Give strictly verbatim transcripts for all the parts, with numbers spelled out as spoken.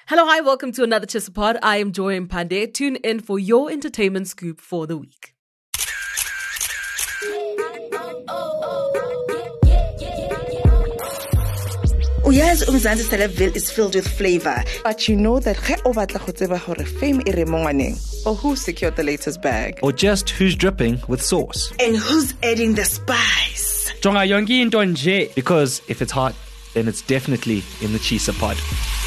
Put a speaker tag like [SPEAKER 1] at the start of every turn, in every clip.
[SPEAKER 1] Hello, hi, welcome to another Chisapod. I am Joy Mpande. Tune in for your entertainment scoop for the week.
[SPEAKER 2] Uyazi uMzansi Celebville is filled with flavor, but you know that ge o batla go tseba hore fame e re mo ngwaneng, or who secured the latest bag,
[SPEAKER 3] or just who's dripping with sauce,
[SPEAKER 2] and who's adding the spice.
[SPEAKER 3] Jonga yonke into nje. Because if it's hot, then it's definitely in the Chisapod.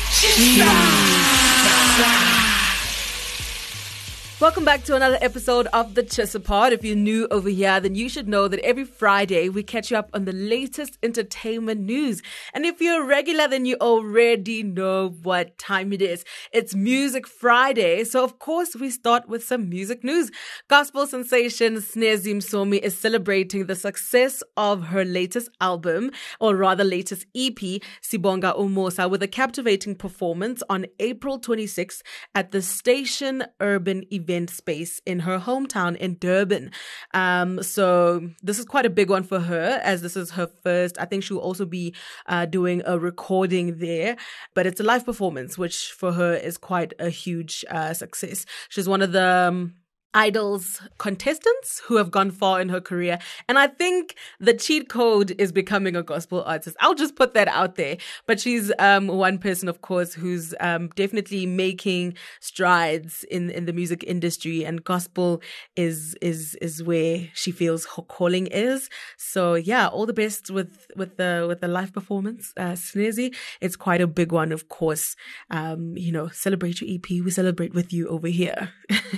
[SPEAKER 1] Welcome back to another episode of the Chisapod. If you're new over here, then you should know that every Friday we catch you up on the latest entertainment news. And if you're a regular, then you already know what time it is. It's Music Friday. So of course we start with some music news. Gospel sensation Snezi Msomi is celebrating the success of her latest album, or rather latest E P, Sibonga Umosa, with a captivating performance on April twenty-sixth at the Station Urban Event space in her hometown in Durban. Um, so this is quite a big one for her, as this is her first. I think she'll also be uh, doing a recording there, but it's a live performance, which for her is quite a huge uh, success. She's one of the um, Idols contestants who have gone far in her career. And I think the cheat code is becoming a gospel artist. I'll just put that out there. But she's um, one person, of course, who's um, definitely making strides in, in the music industry, and gospel is is is where she feels her calling is. So yeah, all the best with with the with the live performance, uh, Snezi. It's quite a big one, of course. Um, you know, celebrate your E P. We celebrate with you over here.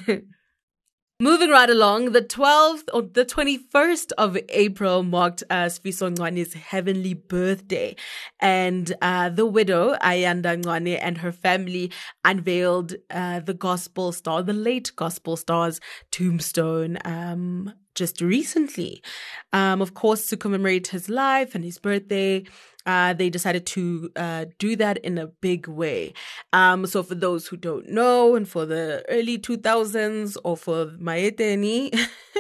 [SPEAKER 1] Moving right along, the twelfth or the twenty-first of April marked uh, Sifiso Ncwane's heavenly birthday. And uh, the widow, Ayanda Ncwane, and her family unveiled uh, the gospel star, the late gospel star's tombstone um, just recently. Um, of course, to commemorate his life and his birthday, Uh, they decided to uh, do that in a big way. Um, so for those who don't know, and for the early two thousands, or for Maeteni,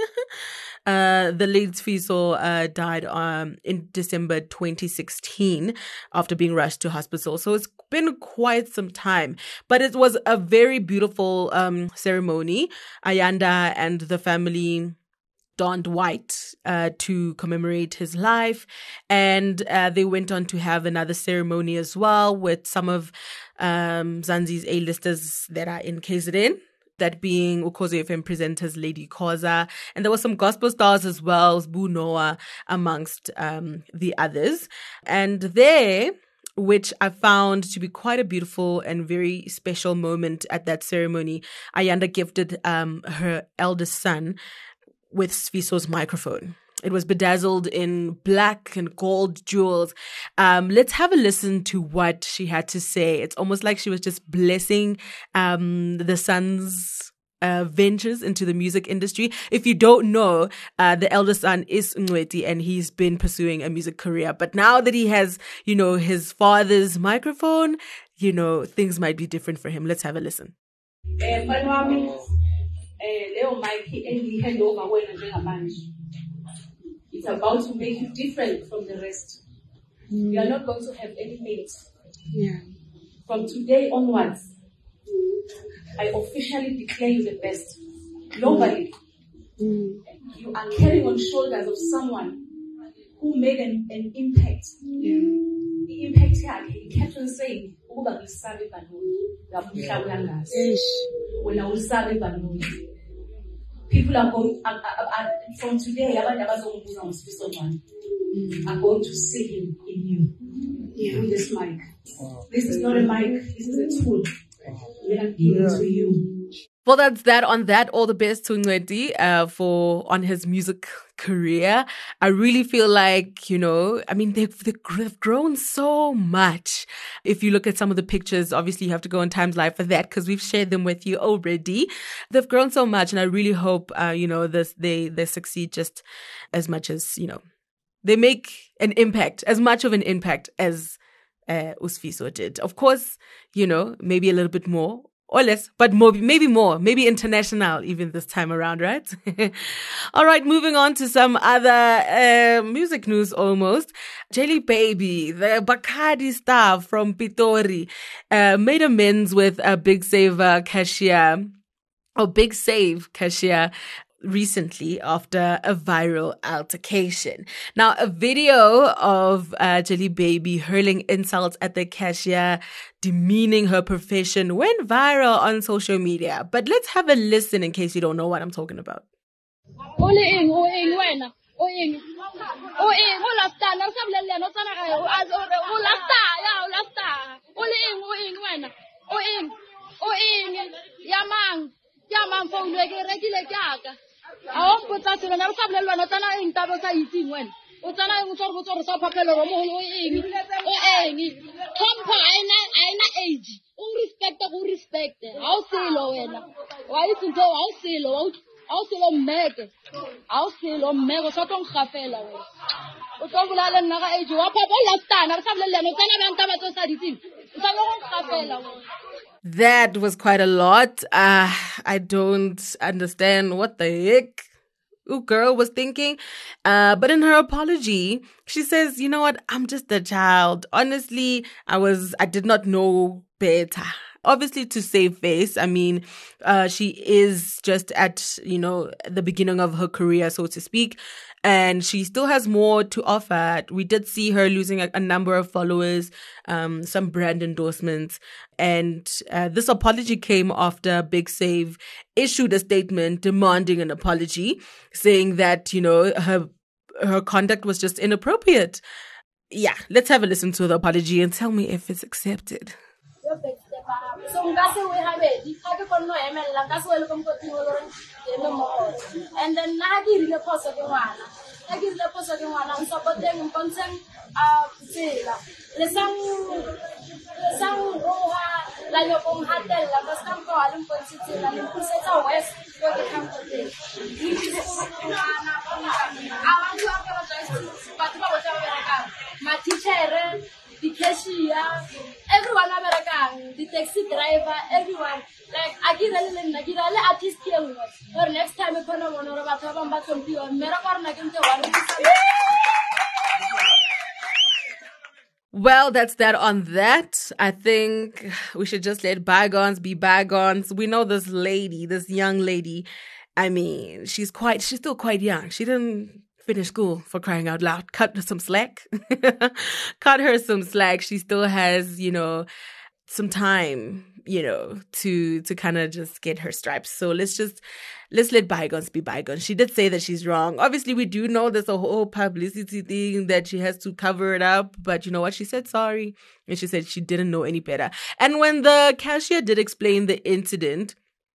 [SPEAKER 1] uh, the late Sifiso uh, died um, in December twenty sixteen after being rushed to hospital. So it's been quite some time, but it was a very beautiful um, ceremony. Ayanda and the family donned white uh, to commemorate his life, and uh, they went on to have another ceremony as well with some of um, Zanzi's A-listers that are in K Z N, that being Ukhozi F M presenters Lady Khoza, and there were some gospel stars as well, Boo Noah, amongst um, the others. And there, which I found to be quite a beautiful and very special moment at that ceremony, Ayanda gifted um, her eldest son with Sifiso's microphone. It was bedazzled in black and gold jewels. Um, let's have a listen to what she had to say. It's almost like she was just blessing um, the son's uh, ventures into the music industry. If you don't know, uh, the eldest son is Ngweti, and he's been pursuing a music career. But now that he has, you know, his father's microphone, you know, things might be different for him. Let's have a listen.
[SPEAKER 4] It's about to make you different from the rest. Mm. You are not going to have any mate. Yeah. From today onwards, I officially declare you the best. Nobody. Mm. You are carrying on shoulders of someone who made an, an impact. Yeah. The impact here, he kept on saying, when I will serve people are going, are, are, are, from today, mm. are going to see him in you. Yeah. With this mic. Oh. This is not a mic, this is a tool. We're going to give it to you.
[SPEAKER 1] Well, that's that on that. All the best to Ngweti uh, for on his music career. I really feel like, you know, I mean, they've, they've grown so much. If you look at some of the pictures, obviously you have to go on Times Live for that because we've shared them with you already. They've grown so much, and I really hope, uh, you know, this they they succeed just as much as, you know, they make an impact, as much of an impact as uh, Sifiso did. Of course, you know, maybe a little bit more, or less, but more, maybe more, maybe international even this time around, right? All right, moving on to some other uh, music news almost. Jelly Baby, the Bacardi star from Pitori, uh, made amends with a Big Saver cashier, or Big Save cashier, recently after a viral altercation. Now, a video of uh, Jelly Baby hurling insults at the cashier, demeaning her profession, went viral on social media. But let's have a listen in case you don't know what I'm talking about.
[SPEAKER 5] A o mpotsa selo na re sa bolelwana tsana eng taba sa itseng wena o tsana eng tsore botsore sa phapelo ro mogolo o eng o eng tlhompho aina aina age o respect go respect ha o selo wena wa itse ntho ha o selo ha o selo mmeke ha o selo mmeke o tshotong gafela wena o tlo bolala nna ga age wa phapa o lastana re sa bolelwana tsana bang taba tso sa ditseng o tla go gafela wena.
[SPEAKER 1] That was quite a lot. Uh, I don't understand what the heck Ooh, girl was thinking. Uh, but in her apology, she says, you know what? I'm just a child. Honestly, I was, I did not know better. Obviously, to save face. I mean, uh, she is just at, you know, the beginning of her career, so to speak. And she still has more to offer. We did see her losing a, a number of followers, um, some brand endorsements. And uh, this apology came after Big Save issued a statement demanding an apology, saying that, you know, her her conduct was just inappropriate. Yeah, let's have a listen to the apology and tell me if it's accepted.
[SPEAKER 5] So we have it. And then I give the post of the one. I give the post of the one. I'm supporting consent. Uh, Lesang Lesang Roha, La Yopong Hatel, La Vastampo, Alim Consitin, and Puseta West, where they come to this. I want to apologize to Patu, my teacher, the cashier, everyone American, the taxi driver, everyone. Like, I get a little, I get a little artist here. Or next time, I'm going to want to have a back on you. I'm going to
[SPEAKER 1] Well, that's that on that. I think we should just let bygones be bygones. We know this lady, this young lady. I mean, she's quite, she's still quite young. She didn't finish school, for crying out loud. Cut her some slack. Cut her some slack. She still has, you know, some time, you know, to to kind of just get her stripes. So let's just, let's let bygones be bygones. She did say that she's wrong. Obviously, we do know there's a whole publicity thing that she has to cover it up. But you know what? She said sorry. And she said she didn't know any better. And when the cashier did explain the incident,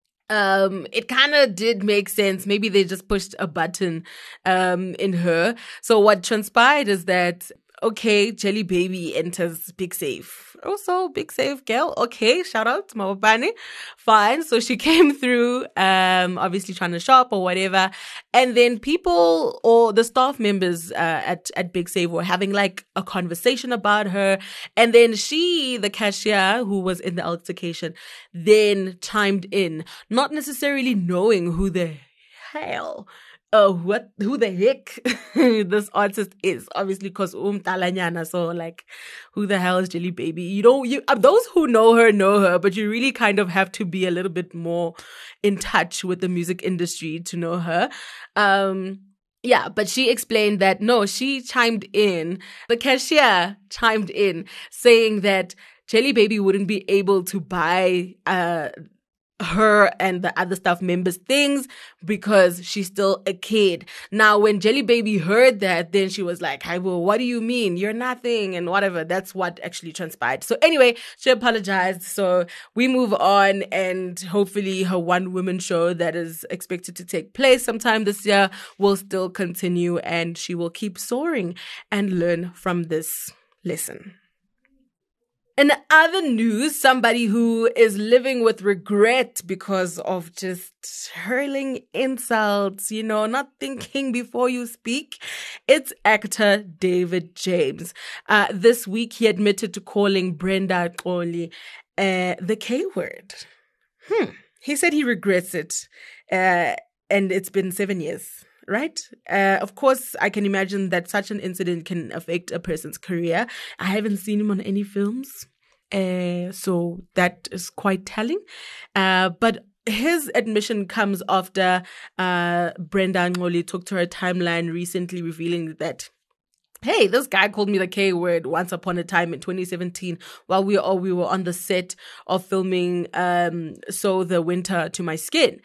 [SPEAKER 1] Um, it kind of did make sense. Maybe they just pushed a button um, in her. So what transpired is that, okay, Jelly Baby enters Big Save. Also, Big Save girl. Okay, shout out to Mawabane. Fine. So she came through, um, obviously trying to shop or whatever. And then people or the staff members uh, at, at Big Save were having like a conversation about her. And then she, the cashier who was in the altercation, then chimed in, not necessarily knowing who the hell Uh, what, who the heck this artist is, obviously, because um talanyana, so like, who the hell is Jelly Baby? You don't, you, uh, those who know her, know her, but you really kind of have to be a little bit more in touch with the music industry to know her. Um, yeah, but she explained that, no, she chimed in, the cashier chimed in, saying that Jelly Baby wouldn't be able to buy, uh, her and the other staff members things because she's still a kid. Now, when Jelly Baby heard that, then she was like, hey, well, what do you mean? You're nothing and whatever. That's what actually transpired. So anyway, she apologized. So we move on, and hopefully her one woman show that is expected to take place sometime this year will still continue, and she will keep soaring and learn from this lesson. In other news, somebody who is living with regret because of just hurling insults, you know, not thinking before you speak, it's actor David James. Uh, this week, he admitted to calling Brenda Xoli uh, the K word. Hmm. He said he regrets it. Uh, and it's been seven years, right? Uh, of course, I can imagine that such an incident can affect a person's career. I haven't seen him on any films. Uh, so that is quite telling. Uh, but his admission comes after uh, Brenda Ngoli took to her timeline recently, revealing that, hey, this guy called me the K word once upon a time in twenty seventeen while we all we were on the set of filming um, So the Winter to My Skin.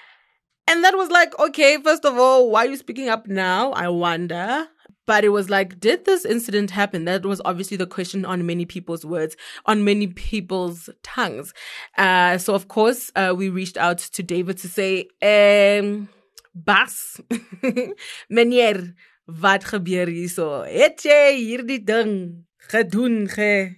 [SPEAKER 1] And that was like, okay, first of all, why are you speaking up now? I wonder. But it was like, did this incident happen? That was obviously the question on many people's words, on many people's tongues. Uh, so, of course, uh, we reached out to David to say, um, Bas, meneer, wat gebeur hierso? Het jy hierdie ding gedoen, ge,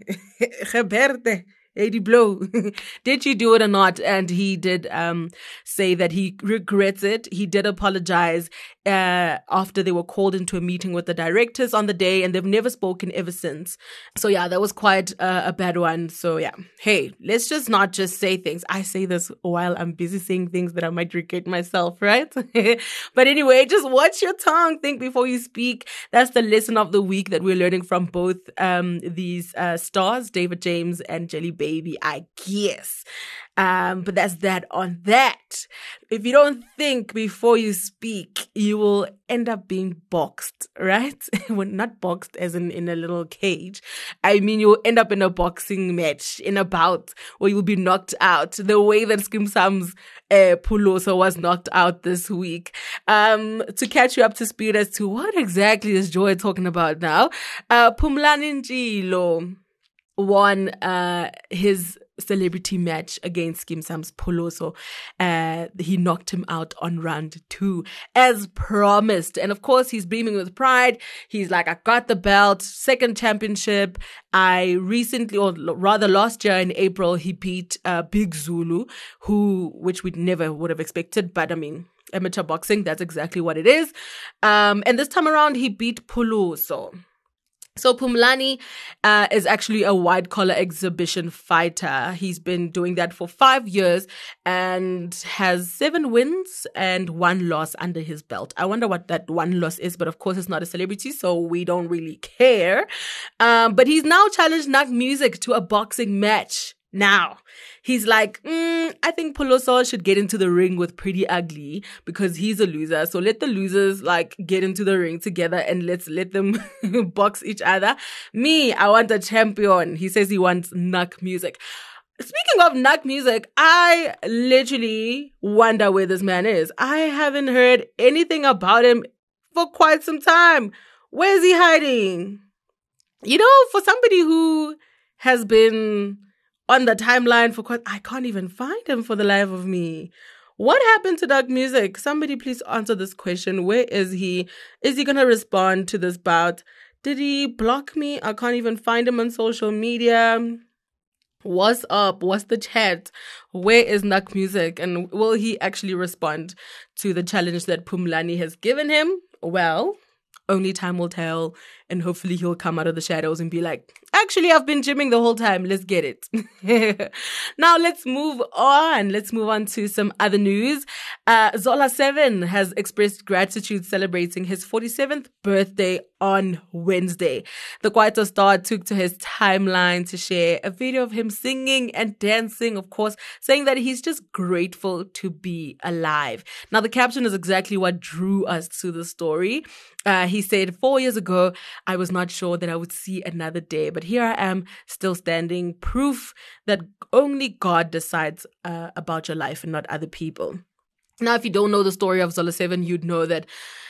[SPEAKER 1] geberde? Eddie Blow, did you do it or not? And he did um, say that he regrets it. He did apologize uh, after they were called into a meeting with the directors on the day, and they've never spoken ever since. So yeah, that was quite uh, a bad one. So yeah, hey, let's just not just say things. I say this while I'm busy saying things that I might regret myself, right? But anyway, just watch your tongue. Think before you speak. That's the lesson of the week that we're learning from both um, these uh, stars, David James and Jelly Baby, I guess. Um, but that's that on that. If you don't think before you speak, you will end up being boxed, right? Well, not boxed as in in a little cage. I mean, you'll end up in a boxing match, in a bout, where you'll be knocked out the way that Skeem Saam's uh, Pholoso was knocked out this week. Um, to catch you up to speed as to what exactly is Joy talking about now, uh, Phumlani Ntshilo won uh, his celebrity match against Skeem Saam's Pholoso. Uh, he knocked him out on round two, as promised. And of course, he's beaming with pride. He's like, I got the belt, second championship. I recently, or rather last year in April, he beat uh, Big Zulu, who, which we never would have expected. But I mean, amateur boxing, that's exactly what it is. Um, and this time around, he beat Pholoso. So Phumlani uh, is actually a white collar exhibition fighter. He's been doing that for five years and has seven wins and one loss under his belt. I wonder what that one loss is, but of course it's not a celebrity, so we don't really care. Um, but he's now challenged Nak Music to a boxing match. Now, he's like, mm, I think Pholoso should get into the ring with Pretty Ugly because he's a loser. So let the losers like get into the ring together and let's let them box each other. Me, I want a champion. He says he wants Nak Music. Speaking of Nak Music, I literally wonder where this man is. I haven't heard anything about him for quite some time. Where is he hiding? You know, for somebody who has been on the timeline for quite, I can't even find him for the life of me. What happened to Nak Music? Somebody please answer this question. Where is he? Is he going to respond to this bout? Did he block me? I can't even find him on social media. What's up? What's the chat? Where is Nak Music? And will he actually respond to the challenge that Phumlani has given him? Well, only time will tell, and hopefully he'll come out of the shadows and be like, actually, I've been gymming the whole time. Let's get it. Now, let's move on. Let's move on to some other news. Uh, Zola seven has expressed gratitude celebrating his forty-seventh birthday on Wednesday. The Kwaito star took to his timeline to share a video of him singing and dancing, of course, saying that he's just grateful to be alive. Now, the caption is exactly what drew us to the story. Uh, he said, four years ago, I was not sure that I would see another day, but here I am still standing, proof that only God decides uh, about your life and not other people. Now, if you don't know the story of Zola seven, you'd know that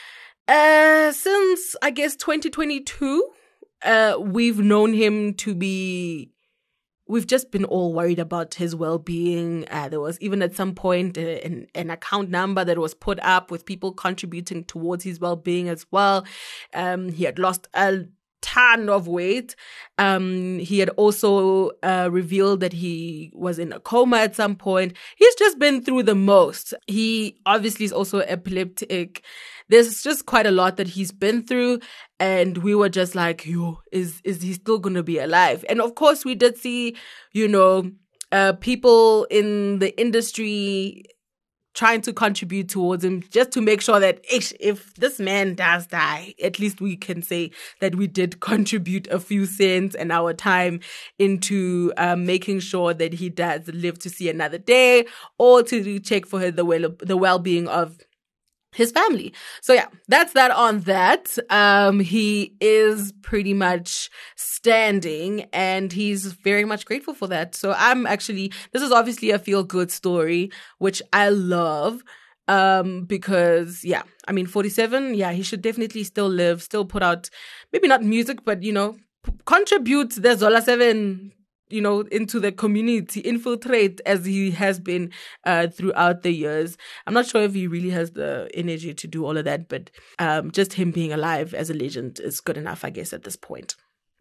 [SPEAKER 1] uh, since, I guess, twenty twenty-two, uh, we've known him to be... We've just been all worried about his well-being. Uh, there was even at some point an, an account number that was put up with people contributing towards his well-being as well. Um, he had lost a ton of weight. Um, he had also uh, revealed that he was in a coma at some point. He's just been through the most. He obviously is also epileptic. There's just quite a lot that he's been through. And we were just like, yo, is, is he still going to be alive? And of course, we did see, you know, uh, people in the industry trying to contribute towards him just to make sure that if, if this man does die, at least we can say that we did contribute a few cents and our time into um, making sure that he does live to see another day, or to check for the well the well-being of his family. So yeah, that's that on that. Um, he is pretty much standing and he's very much grateful for that. So I'm actually, this is obviously a feel-good story, which I love. Um, because yeah, I mean, forty-seven, yeah, he should definitely still live, still put out, maybe not music, but you know, p- contribute the Zola seven, you know, into the community, infiltrate as he has been uh, throughout the years. I'm not sure if he really has the energy to do all of that, but um, just him being alive as a legend is good enough, I guess, at this point.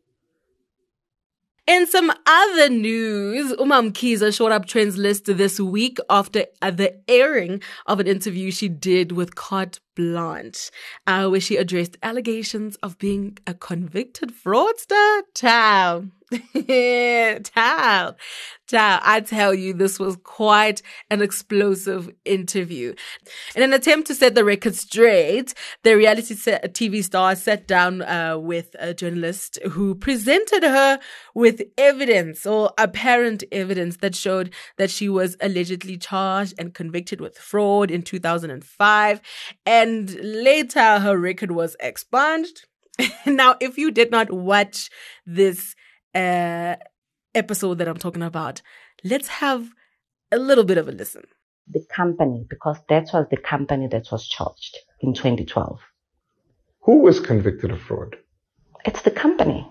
[SPEAKER 1] In some other news, uMamKhiza showed up trends list this week after uh, the airing of an interview she did with Carte Blanche, uh, where she addressed allegations of being a convicted fraudster. Ciao. Ciao. Ciao. I tell you, this was quite an explosive interview. In an attempt to set the record straight, the reality T V star sat down uh, with a journalist who presented her with evidence or apparent evidence that showed that she was allegedly charged and convicted with fraud in two thousand five. And later her record was expunged. Now, if you did not watch this uh, episode that I'm talking about, let's have a little bit of a listen.
[SPEAKER 6] The company, because that was the company that was charged in twenty twelve.
[SPEAKER 7] Who was convicted of fraud?
[SPEAKER 6] It's the company.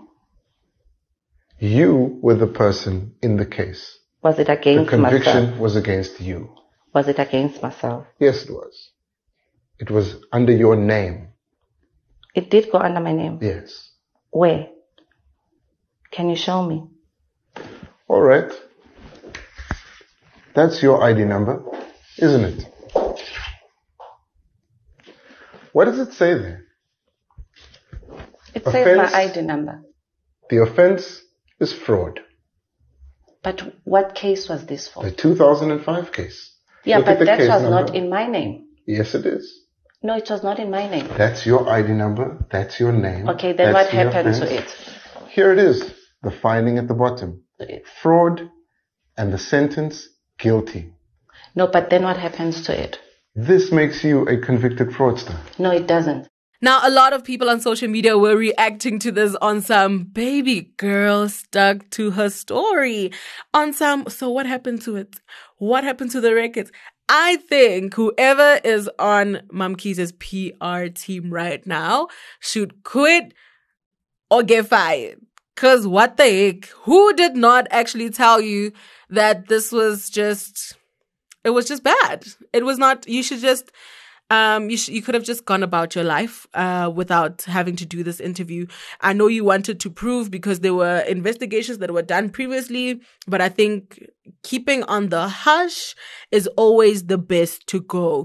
[SPEAKER 7] You were the person in the case.
[SPEAKER 6] Was it against
[SPEAKER 7] myself? The conviction
[SPEAKER 6] myself?
[SPEAKER 7] was against you.
[SPEAKER 6] Was it against myself?
[SPEAKER 7] Yes, it was. It was under your name.
[SPEAKER 6] It did go under my name?
[SPEAKER 7] Yes.
[SPEAKER 6] Where? Can you show me?
[SPEAKER 7] All right. That's your I D number, isn't it? What does it say there?
[SPEAKER 6] It says my I D number.
[SPEAKER 7] The offense is fraud.
[SPEAKER 6] But what case was this for?
[SPEAKER 7] The two thousand five case.
[SPEAKER 6] Yeah,
[SPEAKER 7] Look
[SPEAKER 6] but that was
[SPEAKER 7] number.
[SPEAKER 6] not in my name.
[SPEAKER 7] Yes, it is.
[SPEAKER 6] No, it was not in my name.
[SPEAKER 7] That's your I D number. That's your name.
[SPEAKER 6] Okay, then
[SPEAKER 7] That's
[SPEAKER 6] what happened
[SPEAKER 7] offense.
[SPEAKER 6] to it?
[SPEAKER 7] Here it is. The finding at the bottom.
[SPEAKER 6] It.
[SPEAKER 7] Fraud and the sentence guilty.
[SPEAKER 6] No, but then what happens to it?
[SPEAKER 7] This makes you a convicted fraudster.
[SPEAKER 6] No, it doesn't.
[SPEAKER 1] Now, a lot of people on social media were reacting to this on some baby girl stuck to her story. On some, so what happened to it? What happened to the records? I think whoever is on MamKhiza's P R team right now should quit or get fired. Cause what the heck? Who did not actually tell you that this was just, it was just bad? It was not, you should just, um, you sh- you could have just gone about your life, uh, without having to do this interview. I know you wanted to prove because there were investigations that were done previously, but I think keeping on the hush is always the best to go.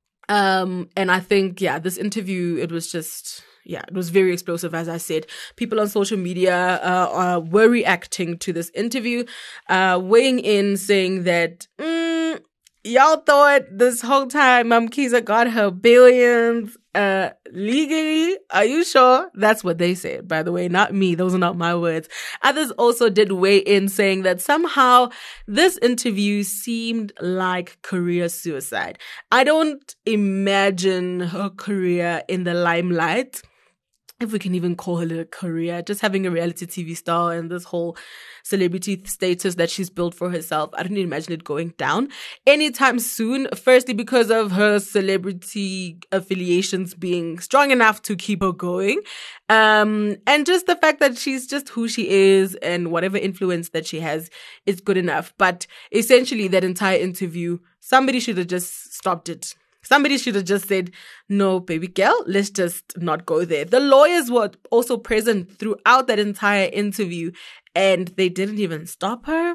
[SPEAKER 1] Um, and I think, yeah, this interview, it was just, yeah, it was very explosive, as I said. People on social media uh, uh, were reacting to this interview, uh, weighing in, saying that, mm, y'all thought this whole time MamKhiza got her billions uh, legally? Are you sure? That's what they said, by the way, not me. Those are not my words. Others also did weigh in, saying that somehow this interview seemed like career suicide. I don't imagine her career in the limelight, if we can even call her a career, just having a reality T V star and this whole celebrity status that she's built for herself. I don't imagine it going down anytime soon. Firstly, because of her celebrity affiliations being strong enough to keep her going. Um, and just the fact that she's just who she is and whatever influence that she has is good enough. But essentially that entire interview, somebody should have just stopped it. Somebody should have just said, no, baby girl, let's just not go there. The lawyers were also present throughout that entire interview and they didn't even stop her.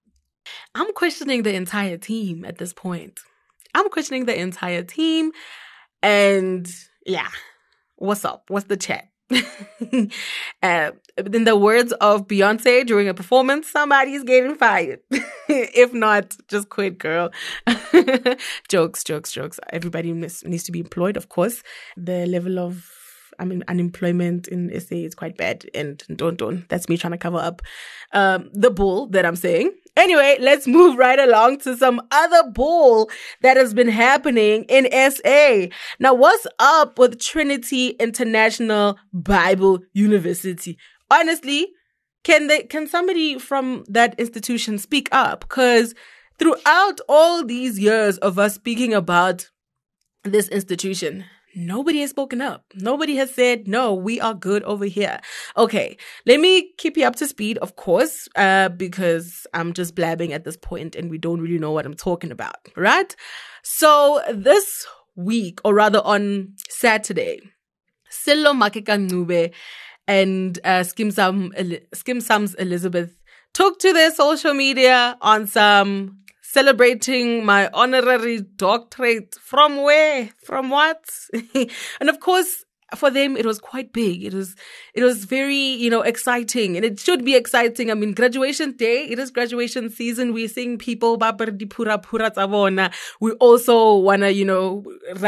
[SPEAKER 1] I'm questioning the entire team at this point. I'm questioning the entire team. And yeah, what's up? What's the chat? uh, in the words of Beyonce during a performance, somebody's getting fired. If not, just quit, girl. Jokes, jokes, jokes. Everybody needs to be employed, of course. The level of I mean, unemployment in S A is quite bad. And don't, don't. That's me trying to cover up um, the bull that I'm saying. Anyway, let's move right along to some other bull that has been happening in S A. Now, what's up with Trinity International Bible University? Honestly, can they, can somebody from that institution speak up? Because throughout all these years of us speaking about this institution, nobody has spoken up. Nobody has said, no, we are good over here. Okay, let me keep you up to speed, of course, uh, because I'm just blabbing at this point and we don't really know what I'm talking about, right? So this week, or rather on Saturday, Sello Makeka-Ncube and uh, Skim Sam, Skim Sam's Elizabeth took to their social media on some celebrating my honorary doctorate. From where? From what? And of course, for them, it was quite big. It was, it was very, you know, exciting, and it should be exciting. I mean, graduation day, it is graduation season. We're seeing people, we also want to, you know,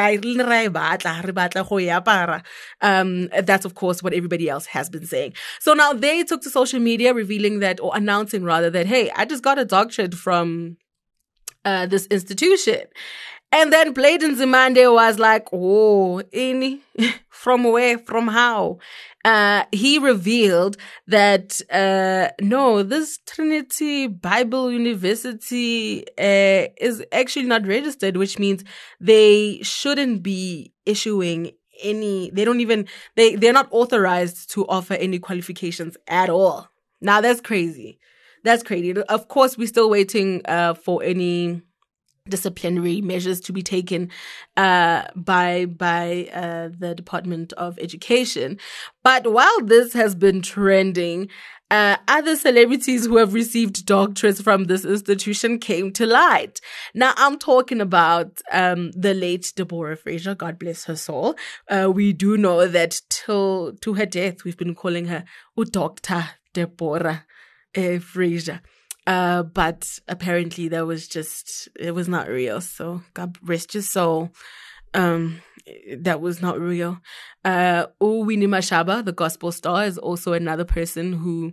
[SPEAKER 1] um, that's of course what everybody else has been saying. So now they took to social media revealing that, or announcing rather, that, hey, I just got a doctorate from uh, this institution. And then Bladen Zimande was like, oh, any from where, from how? Uh, he revealed that, uh, no, this Trinity Bible University, uh, is actually not registered, which means they shouldn't be issuing any, they don't even, they, they're not authorized to offer any qualifications at all. Now that's crazy. That's crazy. Of course, we're still waiting, uh, for any disciplinary measures to be taken uh by by uh the Department of Education. But while this has been trending, uh other celebrities who have received doctorates from this institution came to light. Now I'm talking about um the late Deborah Fraser, God bless her soul. Uh we do know that till to her death we've been calling her Doctor Deborah uh, Fraser. Uh, but apparently that was just, it was not real. So God rest your soul. Um, that was not real. Uh, Winnie Mashaba, the gospel star, is also another person who,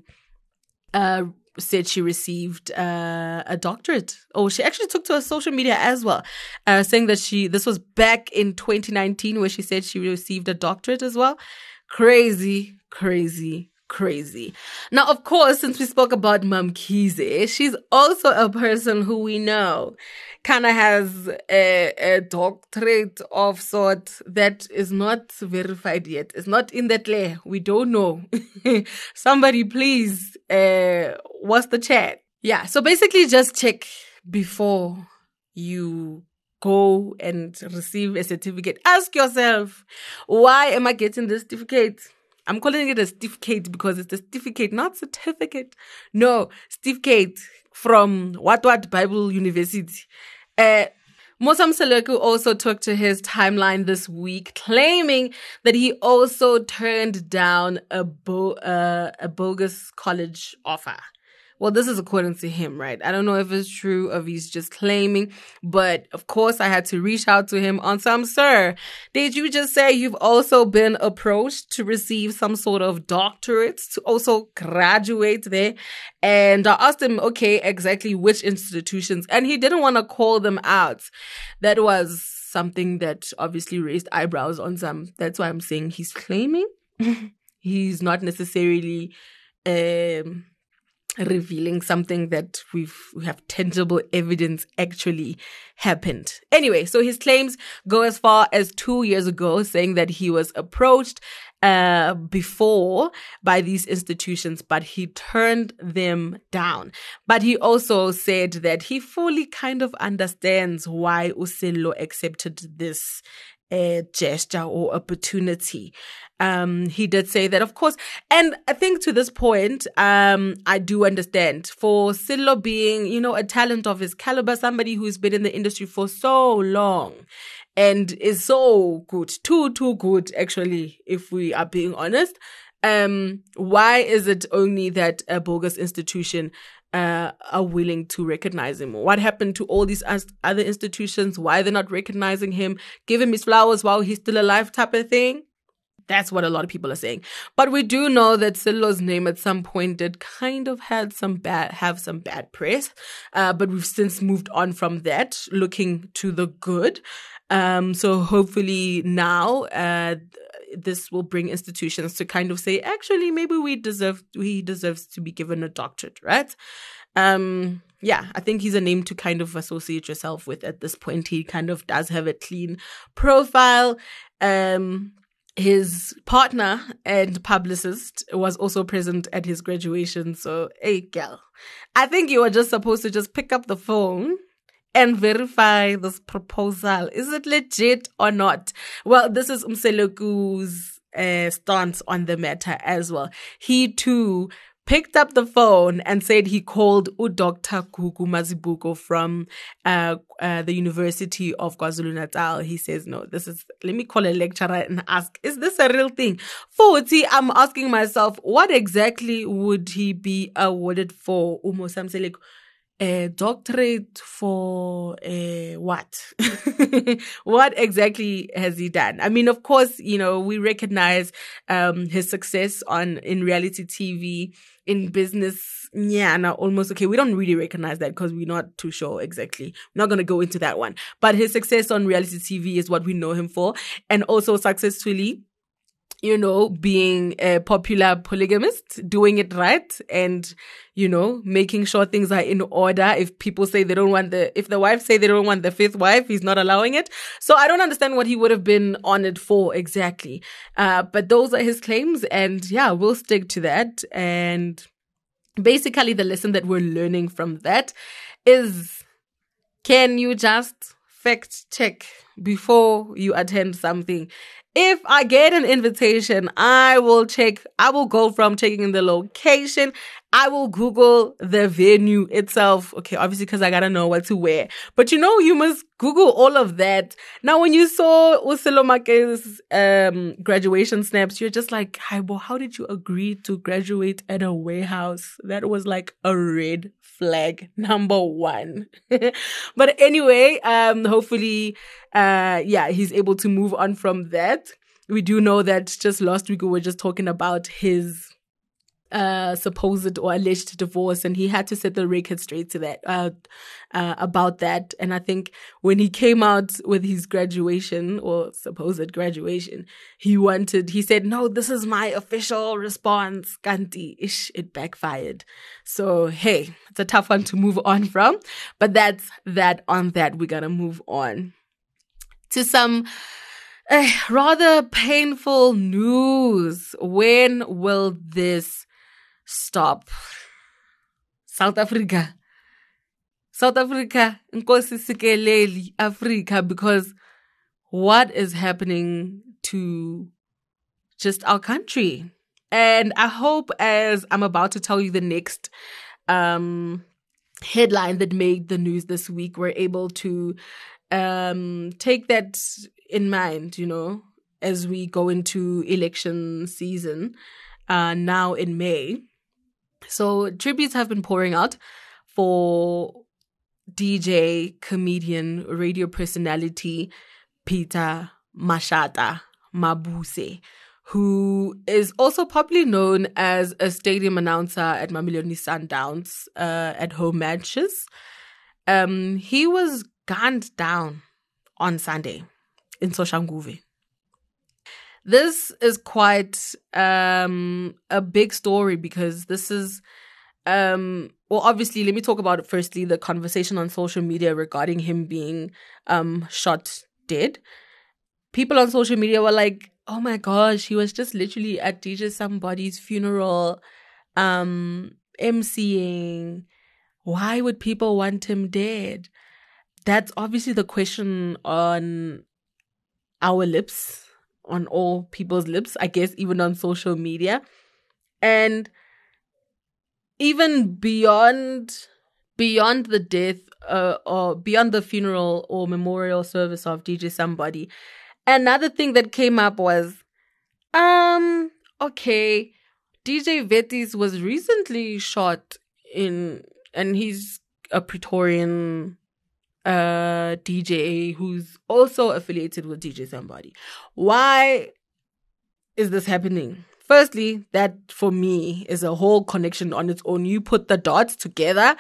[SPEAKER 1] uh, said she received, uh, a doctorate. Oh, she actually took to her social media as well, uh, saying that she, this was back in twenty nineteen where she said she received a doctorate as well. Crazy, crazy. Crazy. Now, of course, since we spoke about Mamkhize, she's also a person who we know kind of has a, a doctorate of sort that is not verified yet. It's not in that layer. We don't know. Somebody please, uh, what's the chat? Yeah. So basically just check before you go and receive a certificate. Ask yourself, why am I getting this certificate? I'm calling it a certificate because it's a certificate, not certificate. No, certificate from What What Bible University. Uh, Mosam Seleku also took to his timeline this week, claiming that he also turned down a, bo- uh, a bogus college offer. Well, this is according to him, right? I don't know if it's true or if he's just claiming, but of course I had to reach out to him on some, sir, did you just say you've also been approached to receive some sort of doctorate to also graduate there? And I asked him, okay, exactly which institutions? And he didn't want to call them out. That was something that obviously raised eyebrows on some. That's why I'm saying he's claiming. He's not necessarily, um, revealing something that we've, we have tangible evidence actually happened. Anyway, so his claims go as far as two years ago, saying that he was approached uh before by these institutions, but he turned them down. But he also said that he fully kind of understands why Usello accepted this a gesture or opportunity. Um, he did say that, of course, and I think to this point, um, I do understand for Sello being, you know, a talent of his caliber, somebody who's been in the industry for so long and is so good, too, too good, actually, if we are being honest. Um, why is it only that a bogus institution uh, are willing to recognize him? What happened to all these other institutions? Why they're not recognizing him? Give him his flowers while he's still alive type of thing? That's what a lot of people are saying. But we do know that Sello's name at some point did kind of had some bad, have some bad press. Uh, but we've since moved on from that, looking to the good. Um, so hopefully now, uh, this will bring institutions to kind of say, actually, maybe we deserve, he deserves to be given a doctorate, right? Um, yeah, I think he's a name to kind of associate yourself with at this point. He kind of does have a clean profile. Um, his partner and publicist was also present at his graduation. So, hey, girl, I think you were just supposed to just pick up the phone and verify this proposal. Is it legit or not? Well, this is Mseleku's uh, stance on the matter as well. He too picked up the phone and said he called Doctor Gugu Mazibuko from uh, uh, the University of KwaZulu-Natal. He says, no, this is, let me call a lecturer and ask, is this a real thing? forty, I'm asking myself, what exactly would he be awarded for, Umo Samseleku? A doctorate for uh, what? What exactly has he done? I mean, of course, you know, we recognize um, his success on in reality T V, in business. Yeah, now almost okay. We don't really recognize that because we're not too sure exactly. We're not going to go into that one. But his success on reality T V is what we know him for, and also successfully, you know, being a popular polygamist, doing it right, and, you know, making sure things are in order. If people say they don't want the, if the wife say they don't want the fifth wife, he's not allowing it. So I don't understand what he would have been honored for exactly. Uh, but those are his claims, and yeah, we'll stick to that. And basically the lesson that we're learning from that is, can you just fact check before you attend something? If I get an invitation, I will check, I will go from checking in the location. I will Google the venue itself. Okay, obviously because I gotta know what to wear. But you know, you must Google all of that. Now, when you saw Uselo Make's um, graduation snaps, you're just like, Haibo, how did you agree to graduate at a warehouse? That was like a red flag, number one. But anyway, um, hopefully, uh, yeah, he's able to move on from that. We do know that just last week we were just talking about his uh supposed or alleged divorce, and he had to set the record straight to that uh, uh about that. And I think when he came out with his graduation or supposed graduation, he wanted he said, no, this is my official response. Kanti ish, it backfired. So hey, it's a tough one to move on from, but that's that on that. We're gonna move on to some uh, rather painful news. When will this stop? South Africa. South Africa. Nkosi sikeleli Africa, because what is happening to just our country? And I hope, as I'm about to tell you the next um, headline that made the news this week, we're able to um, take that in mind, you know, as we go into election season uh, now in May. So tributes have been pouring out for D J, comedian, radio personality Peter Mashata Mabuse, who is also popularly known as a stadium announcer at Mamelodi Sundowns uh, at home matches. Um, he was gunned down on Sunday in Soshanguve. This is quite um, a big story because this is, um, well, obviously, let me talk about it firstly, the conversation on social media regarding him being um, shot dead. People on social media were like, oh my gosh, he was just literally at D J somebody's funeral, um, emceeing. Why would people want him dead? That's obviously the question on our lips, on all people's lips, I guess, even on social media. And even beyond beyond the death uh, or beyond the funeral or memorial service of D J Somebody, another thing that came up was, um, okay, D J Vetis was recently shot in, and he's a Pretorian uh, D J who's also affiliated with D J Somebody. Why is this happening? Firstly, that for me is a whole connection on its own. You put the dots together.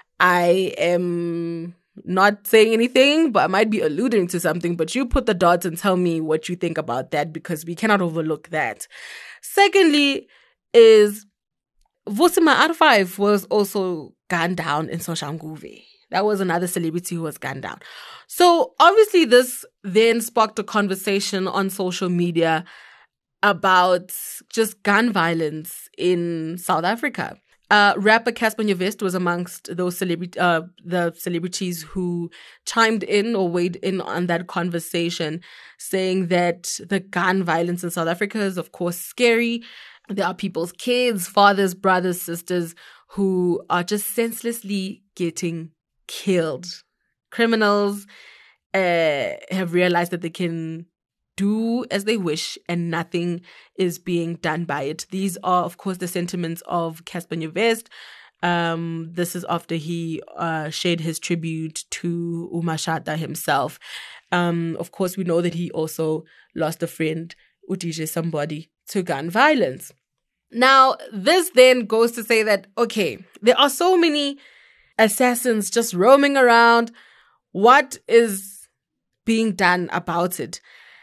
[SPEAKER 1] I am not saying anything, but I might be alluding to something, but you put the dots and tell me what you think about that, because we cannot overlook that. Secondly is Vusima R five was also gunned down in Soshanguve. That was another celebrity who was gunned down. So obviously this then sparked a conversation on social media about just gun violence in South Africa. Uh, rapper Casper Nyovest was amongst those celebrity, uh, the celebrities who chimed in or weighed in on that conversation, saying that the gun violence in South Africa is, of course, scary. There are people's kids, fathers, brothers, sisters who are just senselessly getting killed. Criminals uh, have realized that they can do as they wish and nothing is being done by it. These are, of course, the sentiments of Casper Nyovest. Um, this is after he uh, shared his tribute to uMashata himself. Um, of course, we know that he also lost a friend, U D J Somebody, to gun violence. Now, this then goes to say that, okay, there are so many assassins just roaming around. What is being done about it?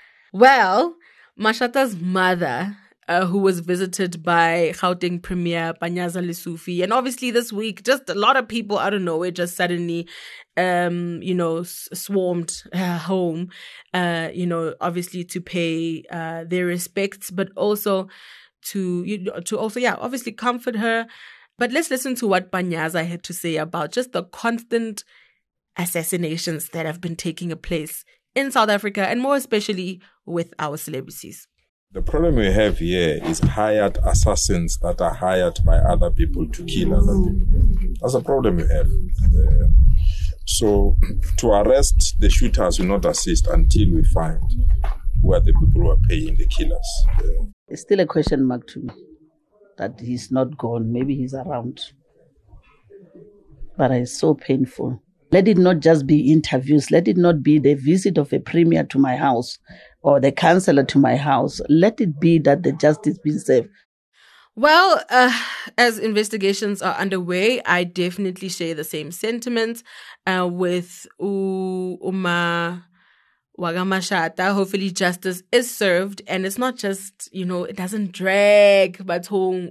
[SPEAKER 1] Well, Mashata's mother, uh, who was visited by Gauteng Premier Panyaza Lesufi, and obviously this week, just a lot of people out of nowhere just suddenly, um, you know, s- swarmed her home, uh, you know, obviously to pay uh, their respects, but also to, you know, to also, yeah, obviously comfort her. But let's listen to what Panyaza had to say about just the constant assassinations that have been taking place in South Africa, and more especially with our celebrities.
[SPEAKER 8] The problem we have here is hired assassins that are hired by other people to kill other people. That's the problem we have. Uh, so to arrest the shooters will not assist until we find who are the people who are paying the killers. Uh,
[SPEAKER 9] it's still a question mark to me that he's not gone. Maybe he's around. But it's so painful. Let it not just be interviews. Let it not be the visit of a premier to my house or the councillor to my house. Let it be that the justice be served.
[SPEAKER 1] Well, uh, as investigations are underway, I definitely share the same sentiments uh, with U- Uma Wagamashata. Hopefully justice is served, and it's not just, you know, it doesn't drag, but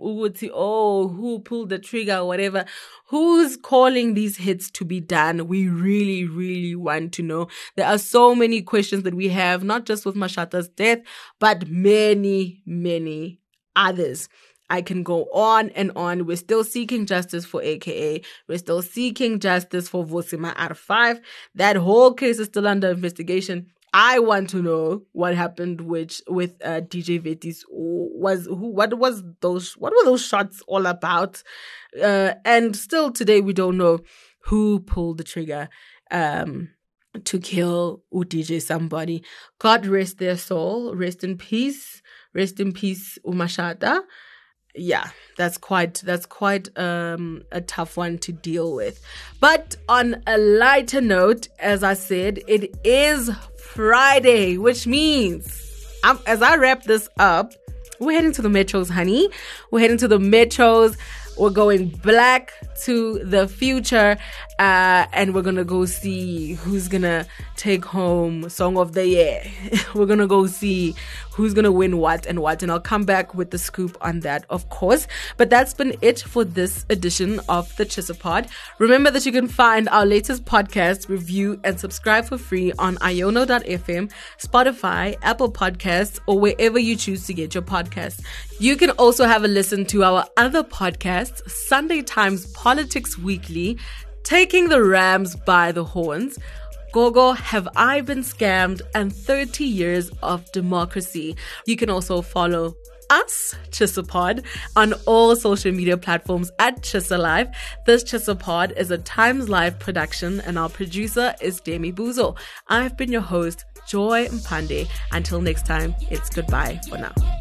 [SPEAKER 1] oh, who pulled the trigger or whatever. Who's calling these hits to be done? We really, really want to know. There are so many questions that we have, not just with Mashata's death, but many, many others. I can go on and on. We're still seeking justice for A K A. We're still seeking justice for Vusima R five. That whole case is still under investigation. I want to know what happened with with uh, D J Vetis. Was who? What was those? What were those shots all about? Uh, and still today we don't know who pulled the trigger um, to kill U D J Somebody. God rest their soul. Rest in peace. Rest in peace, uMashata. Yeah, that's quite that's quite um, a tough one to deal with. But on a lighter note, as I said, it is Friday, which means um, as I wrap this up, we're heading to the metros, honey. We're heading to the metros. We're going back to the future, uh, and we're gonna go see who's gonna take home Song of the Year. We're gonna go see who's gonna win what and what, and I'll come back with the scoop on that, of course. But that's been it for this edition of the Chisapod. Remember that you can find our latest podcast, review, and subscribe for free on iono dot f m, Spotify, Apple Podcasts, or wherever you choose to get your podcasts. You can also have a listen to our other podcasts, Sunday Times Politics Weekly, Taking the Rams by the Horns, Gogo, Have I Been Scammed? And thirty years of Democracy. You can also follow us, Chisapod, on all social media platforms at Chisalive. This Chisapod is a Times Live production, and our producer is Demi Buzo. I've been your host, Joy Mpande. Until next time, it's goodbye for now.